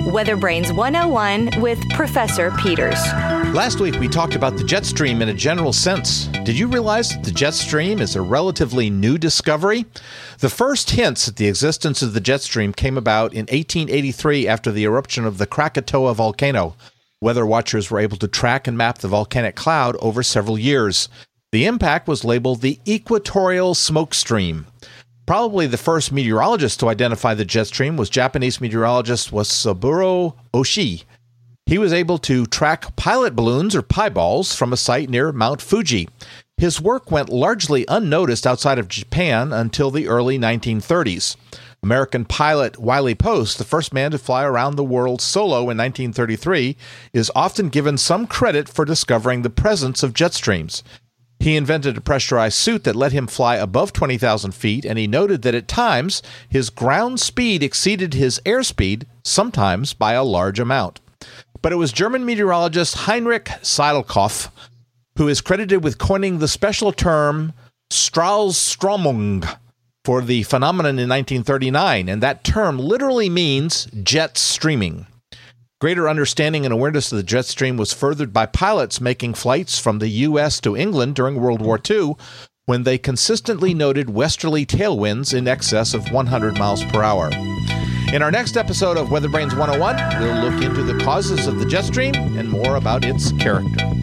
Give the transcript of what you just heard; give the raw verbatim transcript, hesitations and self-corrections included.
Weather Brains one oh one with Professor Peters. Last week, we talked about the jet stream in a general sense. Did you realize that the jet stream is a relatively new discovery? The first hints at the existence of the jet stream came about in eighteen eighty-three after the eruption of the Krakatoa volcano. Weather watchers were able to track and map the volcanic cloud over several years. The impact was labeled the equatorial smoke stream. Probably the first meteorologist to identify the jet stream was Japanese meteorologist Wasaburo Oshii. He was able to track pilot balloons, or pieballs, from a site near Mount Fuji. His work went largely unnoticed outside of Japan until the early nineteen thirties. American pilot Wiley Post, the first man to fly around the world solo in nineteen thirty-three, is often given some credit for discovering the presence of jet streams. He invented a pressurized suit that let him fly above twenty thousand feet, and he noted that at times his ground speed exceeded his airspeed, sometimes by a large amount. But it was German meteorologist Heinrich Seidelkopf who is credited with coining the special term Strahlströmung for the phenomenon in nineteen thirty-nine, and that term literally means jet streaming. Greater understanding and awareness of the jet stream was furthered by pilots making flights from the U S to England during World War Two, when they consistently noted westerly tailwinds in excess of one hundred miles per hour. In our next episode of Weather Brains one oh one, we'll look into the causes of the jet stream and more about its character.